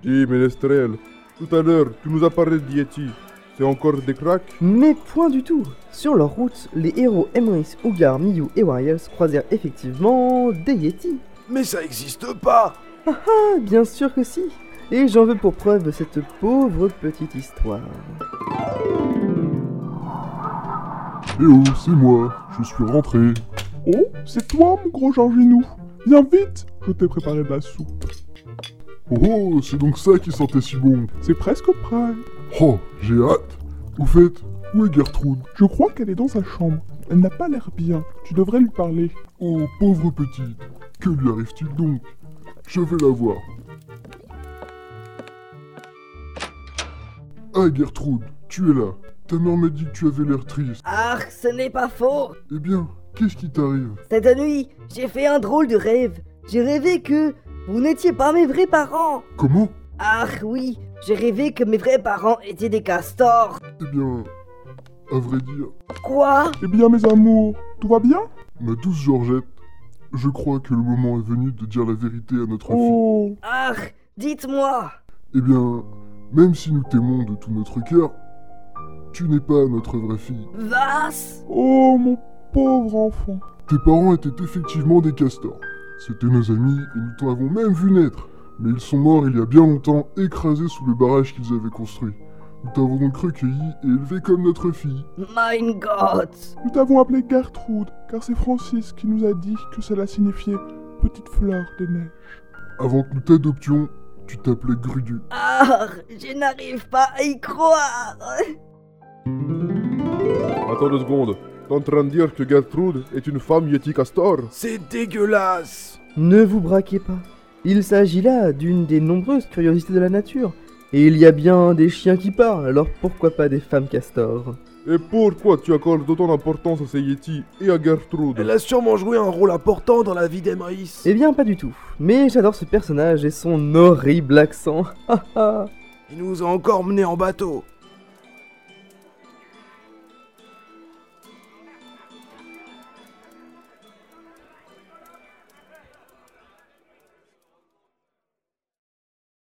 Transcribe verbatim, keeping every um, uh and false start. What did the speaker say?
Dis, Ménestrel, tout à l'heure, tu nous as parlé de Yeti. C'est encore des cracks? Mais point du tout. Sur leur route, les héros Emrys, Ougar, Miyu et Warriors croisèrent effectivement des Yétis. Mais ça existe pas! Ah, bien sûr que si. Et j'en veux pour preuve cette pauvre petite histoire. Eh oh, c'est moi, je suis rentré. Oh, c'est toi, mon gros Georginou. Viens vite, je t'ai préparé de la soupe. Oh oh, c'est donc ça qui sentait si bon. C'est presque prêt. Oh, j'ai hâte. Au fait, où est Gertrude? Je crois qu'elle est dans sa chambre. Elle n'a pas l'air bien, tu devrais lui parler. Oh, pauvre petite, que lui arrive-t-il donc? Je vais la voir. Ah, Gertrude, tu es là. Ta mère m'a dit que tu avais l'air triste. Ah, ce n'est pas faux. Eh bien, qu'est-ce qui t'arrive? Cette nuit, j'ai fait un drôle de rêve. J'ai rêvé que vous n'étiez pas mes vrais parents. Comment? Ah oui, j'ai rêvé que mes vrais parents étaient des castors. Eh bien, à vrai dire... Quoi? Eh bien, mes amours, tout va bien? Ma douce Georgette, je crois que le moment est venu de dire la vérité à notre fille. Oh, Ah, dites-moi. Eh bien, même si nous t'aimons de tout notre cœur, tu n'es pas notre vraie fille. Vas? oh, mon pauvre enfant. Tes parents étaient effectivement des castors. C'étaient nos amis et nous t'en avons même vu naître. Mais ils sont morts il y a bien longtemps, écrasés sous le barrage qu'ils avaient construit. Nous t'avons donc recueilli et élevé comme notre fille. Mein Gott. Nous t'avons appelé Gertrude, car c'est Francis qui nous a dit que cela signifiait petite fleur des neiges. Avant que nous t'adoptions, tu t'appelais Grudu. Ah, je n'arrive pas à y croire. Attends deux secondes. T'es en train de dire que Gertrude est une femme Yeti Castor? C'est dégueulasse! Ne vous braquez pas. Il s'agit là d'une des nombreuses curiosités de la nature. Et il y a bien des chiens qui parlent, alors pourquoi pas des femmes castors? Et pourquoi tu accordes autant d'importance à ces Yeti et à Gertrude? Elle a sûrement joué un rôle important dans la vie d'Emrys. Eh bien, pas du tout. Mais j'adore ce personnage et son horrible accent. Il nous a encore menés en bateau.